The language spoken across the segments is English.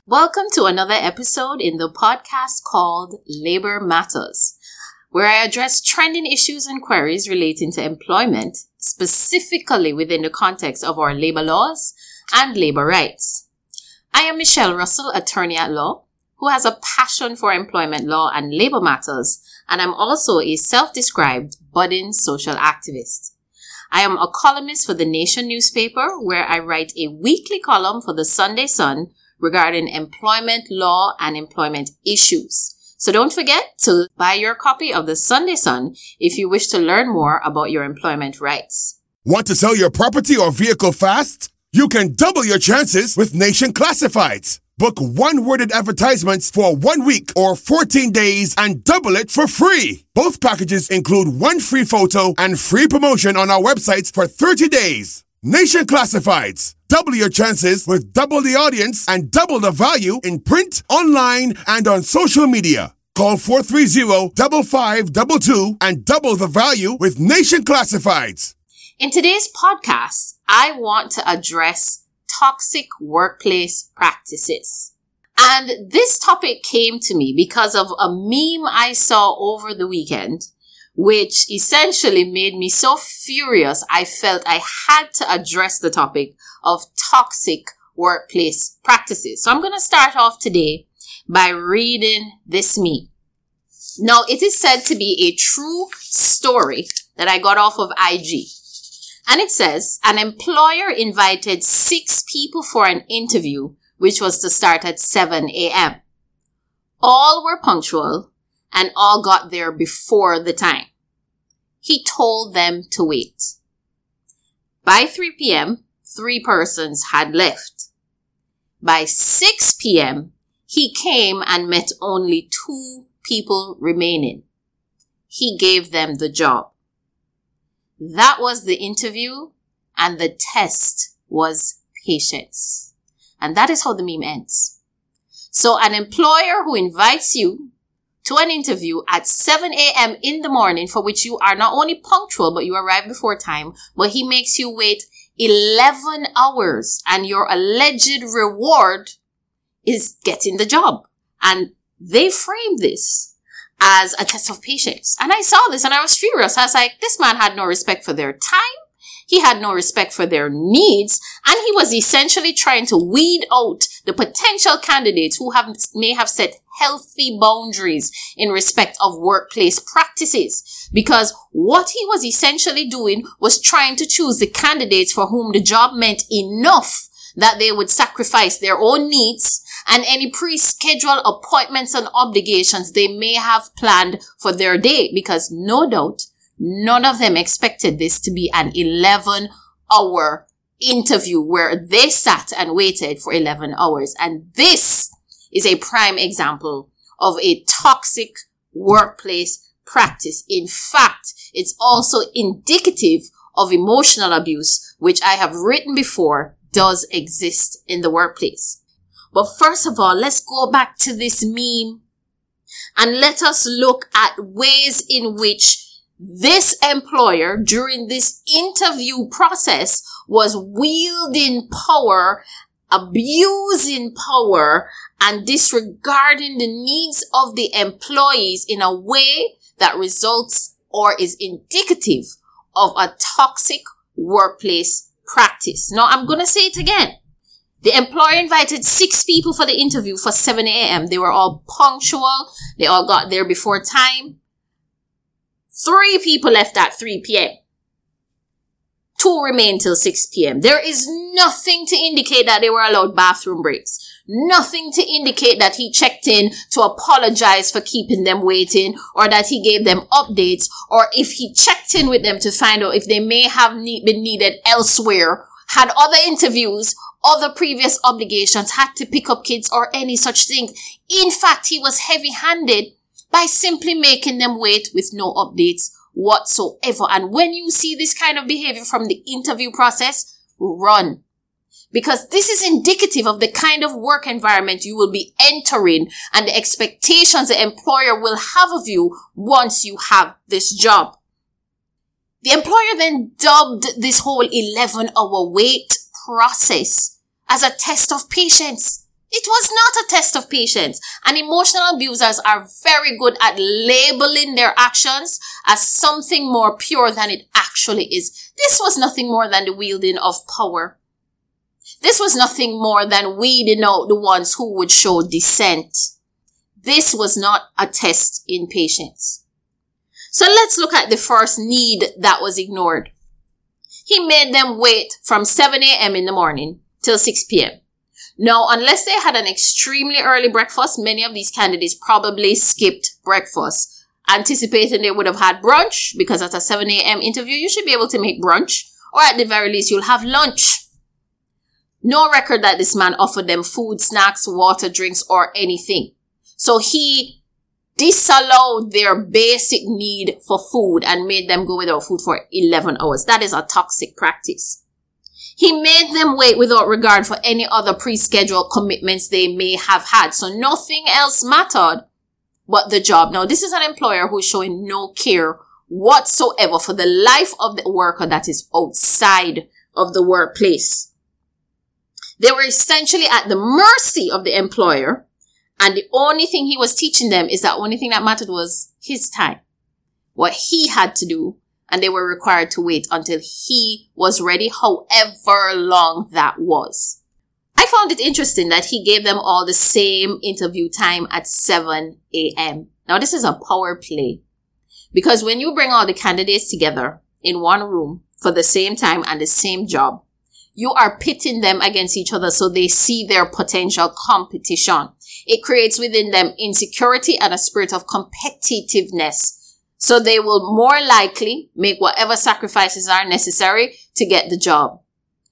Welcome to another episode in the podcast called Labor Matters, where I address trending issues and queries relating to employment, specifically within the context of our labor laws and labor rights. I am Michelle Russell, attorney at law, who has a passion for employment law and labor matters, and I'm also a self-described budding social activist. I am a columnist for the Nation newspaper, where I write a weekly column for the Sunday Sun regarding employment law and employment issues. So don't forget to buy your copy of the Sunday Sun if you wish to learn more about your employment rights. Want to sell your property or vehicle fast? You can double your chances with Nation Classifieds. Book one-worded advertisements for 1 week or 14 days and double it for free. Both packages include one free photo and free promotion on our websites for 30 days. Nation Classifieds. Double your chances with double the audience and double the value in print, online, and on social media. Call 430-5522 and double the value with Nation Classifieds. In today's podcast, I want to address toxic workplace practices. And this topic came to me because of a meme I saw over the weekend, which essentially made me so furious I felt I had to address the topic of toxic workplace practices. So I'm going to start off today by reading this meme. Now, it is said to be a true story that I got off of IG. And it says, an employer invited 6 people for an interview, which was to start at 7 a.m. All were punctual and all got there before the time. He told them to wait. By 3 p.m., 3 persons had left. By 6 p.m., he came and met only 2 people remaining. He gave them the job. That was the interview, and the test was patience. And that is how the meme ends. So an employer who invites you to an interview at 7 a.m. in the morning, for which you are not only punctual, but you arrive before time, but he makes you wait 11 hours, and your alleged reward is getting the job. And they framed this as a test of patience. And I saw this and I was furious. I was like, this man had no respect for their time. He had no respect for their needs. And he was essentially trying to weed out the potential candidates who may have set healthy boundaries in respect of workplace practices. Because what he was essentially doing was trying to choose the candidates for whom the job meant enough that they would sacrifice their own needs and any pre-scheduled appointments and obligations they may have planned for their day. Because no doubt, none of them expected this to be an 11-hour interview where they sat and waited for 11 hours. And this is a prime example of a toxic workplace practice. In fact, it's also indicative of emotional abuse, which I have written before does exist in the workplace. But first of all, let's go back to this meme and let us look at ways in which this employer during this interview process was wielding power, abusing power, and disregarding the needs of the employees in a way that results or is indicative of a toxic workplace practice. Now, I'm going to say it again. The employer invited 6 people for the interview for 7 a.m. They were all punctual. They all got there before time. 3 people left at 3 p.m. 2 remained till 6 p.m. There is nothing to indicate that they were allowed bathroom breaks. Nothing to indicate that he checked in to apologize for keeping them waiting, or that he gave them updates, or if he checked in with them to find out if they may have been needed elsewhere, had other interviews, other previous obligations, had to pick up kids, or any such thing. In fact, he was heavy-handed by simply making them wait with no updates whatsoever. And when you see this kind of behavior from the interview process, run. Because this is indicative of the kind of work environment you will be entering and the expectations the employer will have of you once you have this job. The employer then dubbed this whole 11-hour wait process as a test of patience. It was not a test of patience. And emotional abusers are very good at labeling their actions as something more pure than it actually is. This was nothing more than the wielding of power. This was nothing more than weeding out the ones who would show dissent. This was not a test in patience. So let's look at the first need that was ignored. He made them wait from 7 a.m. in the morning till 6 p.m. Now, unless they had an extremely early breakfast, many of these candidates probably skipped breakfast, anticipating they would have had brunch, because at a 7 a.m. interview, you should be able to make brunch, or at the very least, you'll have lunch. No record that this man offered them food, snacks, water, drinks, or anything. So he disallowed their basic need for food and made them go without food for 11 hours. That is a toxic practice. He made them wait without regard for any other pre-scheduled commitments they may have had. So nothing else mattered but the job. Now, this is an employer who is showing no care whatsoever for the life of the worker that is outside of the workplace. They were essentially at the mercy of the employer, and the only thing he was teaching them is that only thing that mattered was his time, what he had to do, and they were required to wait until he was ready, however long that was. I found it interesting that he gave them all the same interview time at 7 a.m. Now, this is a power play, because when you bring all the candidates together in one room for the same time and the same job, you are pitting them against each other so they see their potential competition. It creates within them insecurity and a spirit of competitiveness. So they will more likely make whatever sacrifices are necessary to get the job.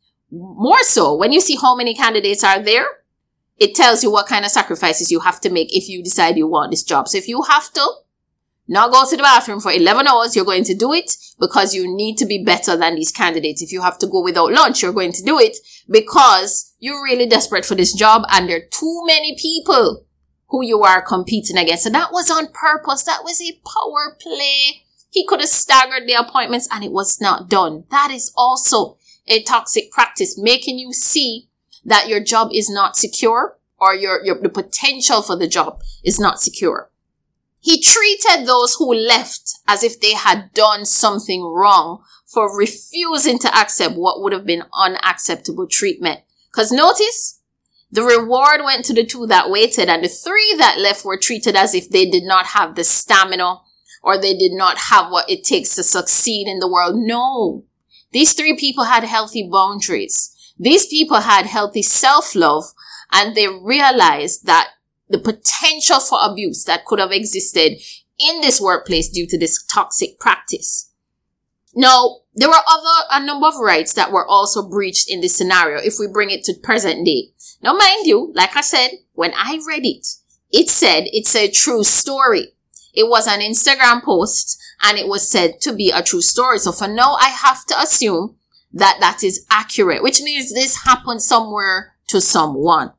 More so, when you see how many candidates are there, it tells you what kind of sacrifices you have to make if you decide you want this job. So if you have to not go to the bathroom for 11 hours, you're going to do it because you need to be better than these candidates. If you have to go without lunch, you're going to do it because you're really desperate for this job and there are too many people who you are competing against. And that was on purpose. That was a power play. He could have staggered the appointments and it was not done. That is also a toxic practice, making you see that your job is not secure or the potential for the job is not secure. He treated those who left as if they had done something wrong for refusing to accept what would have been unacceptable treatment. Because notice, the reward went to the 2 that waited, and the 3 that left were treated as if they did not have the stamina or they did not have what it takes to succeed in the world. No, these 3 people had healthy boundaries. These people had healthy self-love, and they realized that the potential for abuse that could have existed in this workplace due to this toxic practice. Now, there were a number of rights that were also breached in this scenario if we bring it to present day. Now, mind you, like I said, when I read it, it said it's a true story. It was an Instagram post and it was said to be a true story. So for now, I have to assume that that is accurate, which means this happened somewhere to someone.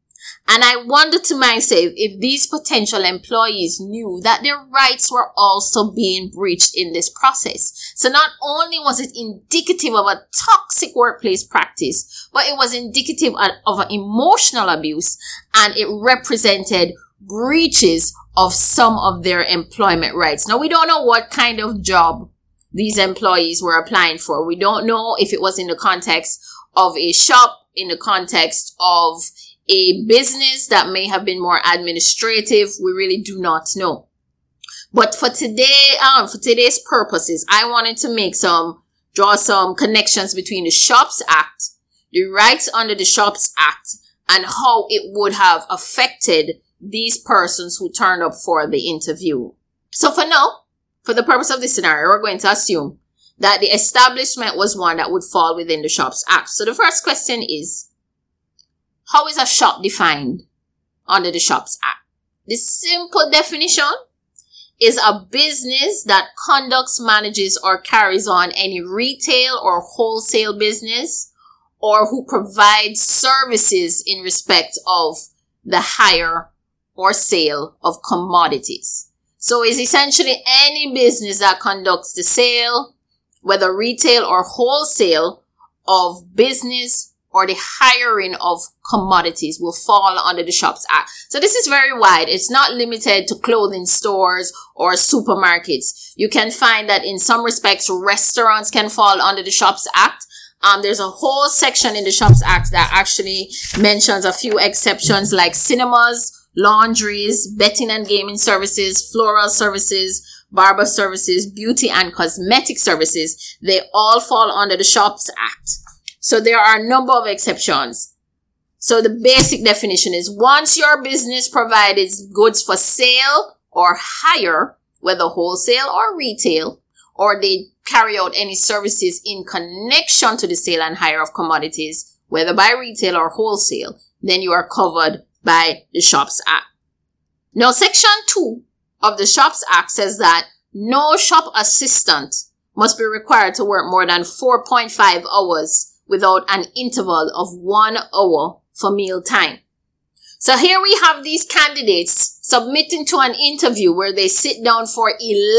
And I wonder to myself if these potential employees knew that their rights were also being breached in this process. So not only was it indicative of a toxic workplace practice, but it was indicative of an emotional abuse, and it represented breaches of some of their employment rights. Now, we don't know what kind of job these employees were applying for. We don't know if it was in the context of a shop, in the context of a business that may have been more administrative. We really do not know. But for today's purposes, I wanted to draw some connections between the Shops Act, the rights under the Shops Act, and how it would have affected these persons who turned up for the interview. So for now, for the purpose of this scenario, we're going to assume that the establishment was one that would fall within the Shops Act. So the first question is, how is a shop defined under the Shops Act? The simple definition is a business that conducts, manages, or carries on any retail or wholesale business, or who provides services in respect of the hire or sale of commodities. So it's essentially any business that conducts the sale, whether retail or wholesale, of business or the hiring of commodities will fall under the Shops Act. So this is very wide. It's not limited to clothing stores or supermarkets. You can find that in some respects, restaurants can fall under the Shops Act. There's a whole section in the Shops Act that actually mentions a few exceptions like cinemas, laundries, betting and gaming services, floral services, barber services, beauty and cosmetic services. They all fall under the Shops Act. So there are a number of exceptions. So the basic definition is once your business provides goods for sale or hire, whether wholesale or retail, or they carry out any services in connection to the sale and hire of commodities, whether by retail or wholesale, then you are covered by the Shops Act. Now, Section 2 of the Shops Act says that no shop assistant must be required to work more than 4.5 hours without an interval of 1 hour for meal time. So here we have these candidates submitting to an interview where they sit down for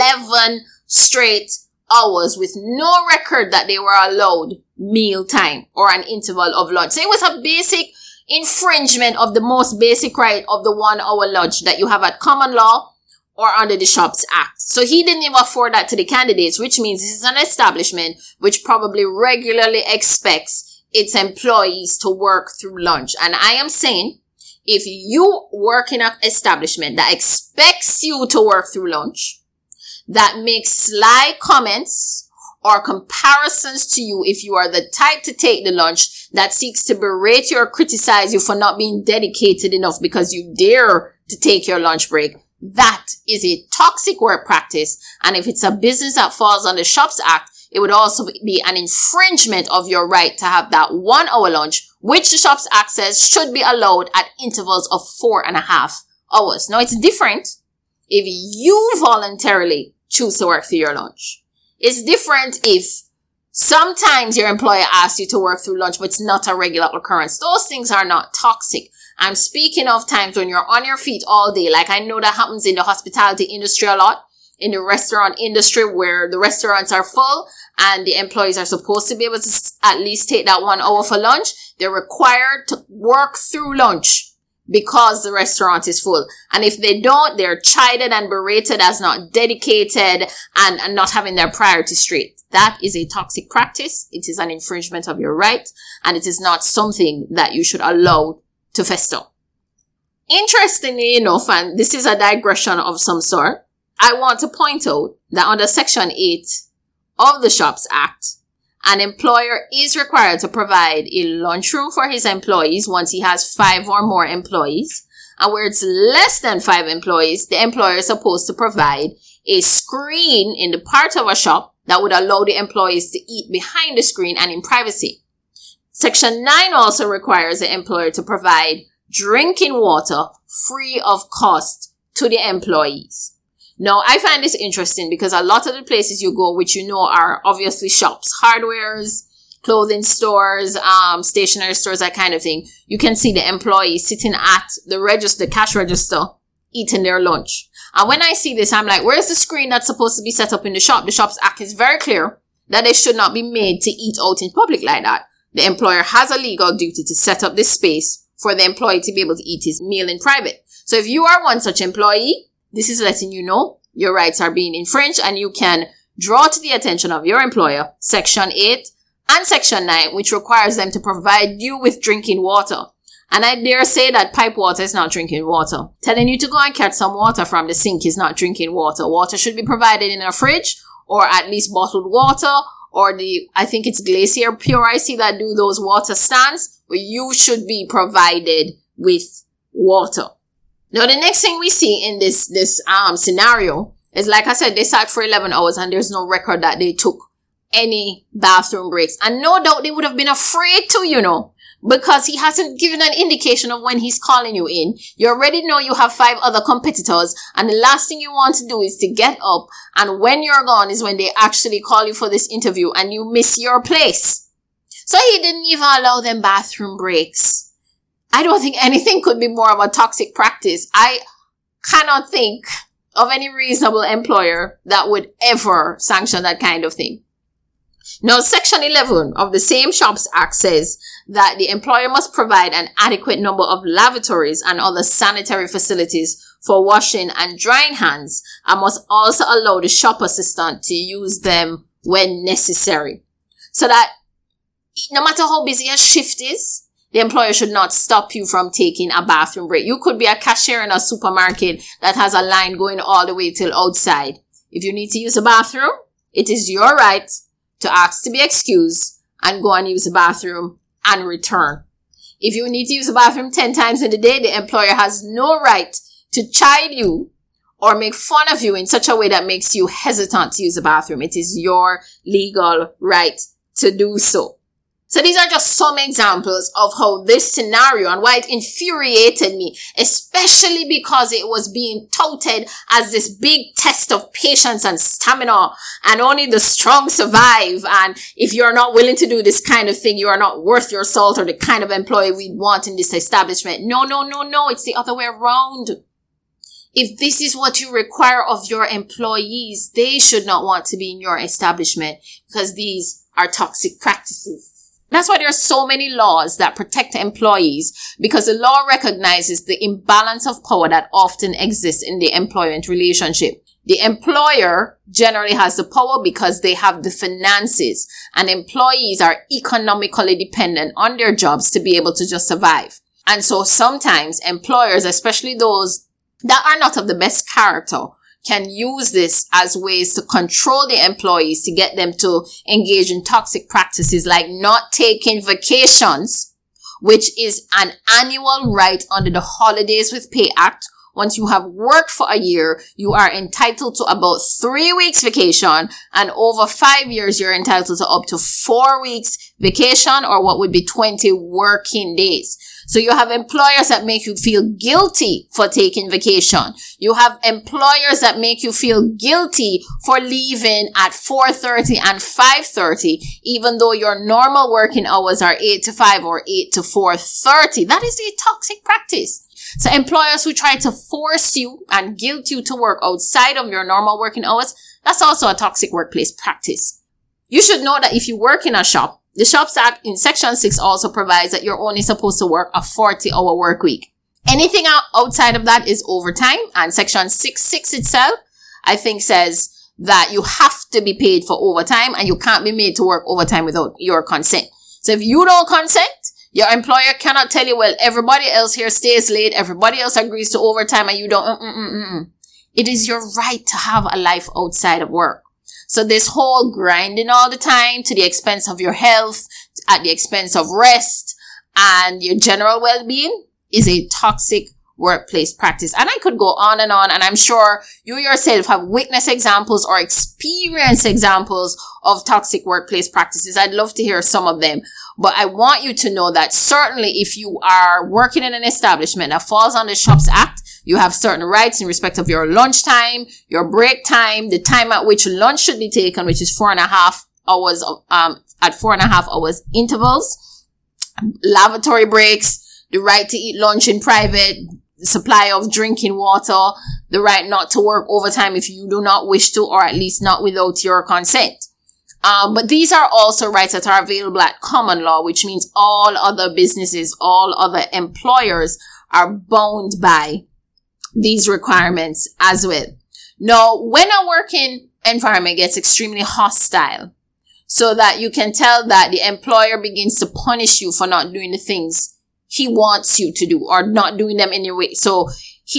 11 straight hours with no record that they were allowed meal time or an interval of lunch. So it was a basic infringement of the most basic right of the 1 hour lunch that you have at common law or under the Shops Act. So he didn't even afford that to the candidates, which means this is an establishment which probably regularly expects its employees to work through lunch. And I am saying, if you work in an establishment that expects you to work through lunch, that makes sly comments or comparisons to you if you are the type to take the lunch, that seeks to berate you or criticize you for not being dedicated enough because you dare to take your lunch break, that is a toxic work practice. And if it's a business that falls under the Shops Act, it would also be an infringement of your right to have that 1 hour lunch, which the Shops Act says should be allowed at intervals of 4.5 hours. Now, it's different if you voluntarily choose to work through your lunch. It's different if sometimes your employer asks you to work through lunch, but it's not a regular occurrence. Those things are not toxic. I'm speaking of times when you're on your feet all day. Like I know that happens in the hospitality industry a lot, in the restaurant industry where the restaurants are full and the employees are supposed to be able to at least take that 1 hour for lunch. They're required to work through lunch because the restaurant is full. And if they don't, they're chided and berated as not dedicated and not having their priorities straight. That is a toxic practice. It is an infringement of your right, and it is not something that you should allow to fester. Interestingly enough, and this is a digression of some sort, I want to point out that under Section 8 of the Shops Act, an employer is required to provide a lunchroom for his employees once he has 5 or more employees. And where it's less than 5 employees, the employer is supposed to provide a screen in the part of a shop that would allow the employees to eat behind the screen and in privacy. Section 9 also requires the employer to provide drinking water free of cost to the employees. Now, I find this interesting because a lot of the places you go, which you know are obviously shops, hardwares, clothing stores, stationery stores, that kind of thing, you can see the employees sitting at the cash register, eating their lunch. And when I see this, I'm like, where's the screen that's supposed to be set up in the shop? The Shops Act is very clear that they should not be made to eat out in public like that. The employer has a legal duty to set up this space for the employee to be able to eat his meal in private. So if you are one such employee, this is letting you know your rights are being infringed, and you can draw to the attention of your employer Section 8 and Section 9, which requires them to provide you with drinking water. And I dare say that pipe water is not drinking water. Telling you to go and catch some water from the sink is not drinking water. Water should be provided in a fridge, or at least bottled water, or I think it's Glacier Pure I see that do those water stands, where you should be provided with water. Now, the next thing we see in this scenario is, like I said, they sat for 11 hours and there's no record that they took any bathroom breaks. And no doubt they would have been afraid to, because he hasn't given an indication of when he's calling you in. You already know you have 5 other competitors, and the last thing you want to do is to get up, and when you're gone is when they actually call you for this interview and you miss your place. So he didn't even allow them bathroom breaks. I don't think anything could be more of a toxic practice. I cannot think of any reasonable employer that would ever sanction that kind of thing. Now, Section 11 of the same Shops Act says that the employer must provide an adequate number of lavatories and other sanitary facilities for washing and drying hands, and must also allow the shop assistant to use them when necessary. So that no matter how busy a shift is, the employer should not stop you from taking a bathroom break. You could be a cashier in a supermarket that has a line going all the way till outside. If you need to use a bathroom, it is your right to ask to be excused and go and use the bathroom and return. If you need to use the bathroom 10 times in the day, the employer has no right to chide you or make fun of you in such a way that makes you hesitant to use the bathroom. It is your legal right to do so. So these are just some examples of how this scenario and why it infuriated me, especially because it was being touted as this big test of patience and stamina, and only the strong survive. And if you're not willing to do this kind of thing, you are not worth your salt or the kind of employee we'd want in this establishment. No. It's the other way around. If this is what you require of your employees, they should not want to be in your establishment, because these are toxic practices. That's why there are so many laws that protect employees, because the law recognizes the imbalance of power that often exists in the employment relationship. The employer generally has the power because they have the finances, and employees are economically dependent on their jobs to be able to just survive. And so sometimes employers, especially those that are not of the best character, can use this as ways to control the employees, to get them to engage in toxic practices like not taking vacations, which is an annual right under the Holidays with Pay Act. Once you have worked for a year, you are entitled to about 3 weeks vacation, and over 5 years, you're entitled to up to 4 weeks vacation, or what would be 20 working days. So you have employers that make you feel guilty for taking vacation. You have employers that make you feel guilty for leaving at 4:30 and 5:30, even though your normal working hours are 8 to 5 or 8 to 4:30. That is a toxic practice. So employers who try to force you and guilt you to work outside of your normal working hours, that's also a toxic workplace practice. You should know that if you work in a shop, the Shops Act in Section 6 also provides that you're only supposed to work a 40-hour work week. Anything outside of that is overtime, and Section 6.6 itself, I think, says that you have to be paid for overtime and you can't be made to work overtime without your consent. So if you don't consent, your employer cannot tell you, well, everybody else here stays late, everybody else agrees to overtime, and you don't. It is your right to have a life outside of work. So this whole grinding all the time to the expense of your health, at the expense of rest and your general well-being, is a toxic workplace practice. And I could go on, and I'm sure you yourself have witnessed examples or experienced examples of toxic workplace practices. I'd love to hear some of them. But I want you to know that certainly if you are working in an establishment that falls under the Shops Act, you have certain rights in respect of your lunch time, your break time, the time at which lunch should be taken, which is 4.5 hours, at 4.5 hours intervals, lavatory breaks, the right to eat lunch in private, the supply of drinking water, the right not to work overtime if you do not wish to, or at least not without your consent. But these are also rights that are available at common law, which means all other businesses, all other employers are bound by these requirements as well. Now, when a working environment gets extremely hostile, so that you can tell that the employer begins to punish you for not doing the things he wants you to do, or not doing them anyway. So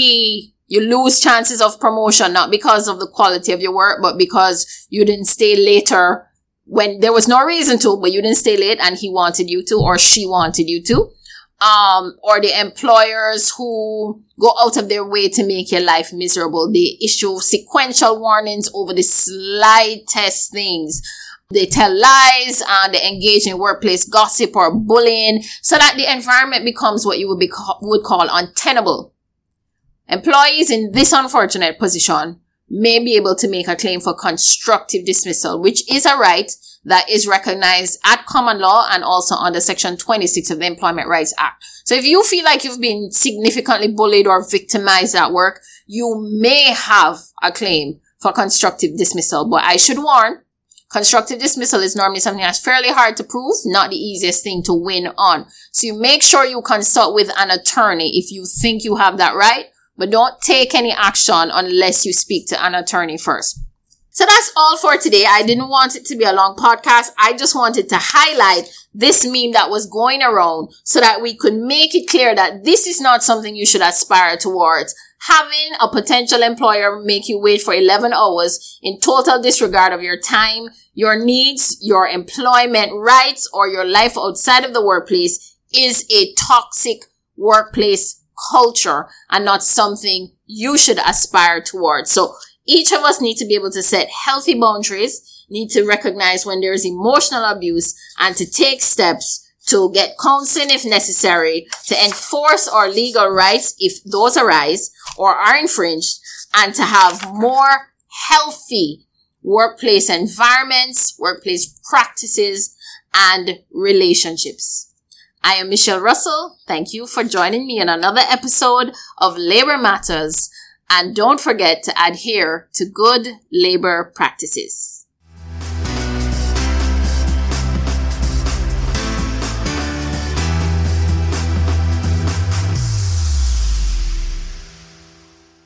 you lose chances of promotion, not because of the quality of your work, but because you didn't stay later when there was no reason to, but you didn't stay late and he wanted you to, or she wanted you to. Or the employers who go out of their way to make your life miserable. They issue sequential warnings over the slightest things. They tell lies and they engage in workplace gossip or bullying, so that the environment becomes what you would call untenable. Employees in this unfortunate position may be able to make a claim for constructive dismissal, which is a right that is recognized at common law and also under Section 26 of the Employment Rights Act. So if you feel like you've been significantly bullied or victimized at work, you may have a claim for constructive dismissal. But I should warn, Constructive dismissal is normally something that's fairly hard to prove, not the easiest thing to win on. So you make sure you consult with an attorney if you think you have that right, but don't take any action unless you speak to an attorney first. So that's all for today. I didn't want it to be a long podcast. I just wanted to highlight this meme that was going around so that we could make it clear that this is not something you should aspire towards. Having a potential employer make you wait for 11 hours in total disregard of your time, your needs, your employment rights, or your life outside of the workplace is a toxic workplace culture and not something you should aspire towards. So each of us need to be able to set healthy boundaries, need to recognize when there is emotional abuse, and to take steps to get counseling if necessary, to enforce our legal rights if those arise or are infringed, and to have more healthy workplace environments, workplace practices, and relationships. I am Michelle Russell. Thank you for joining me in another episode of Labor Matters. And don't forget to adhere to good labor practices.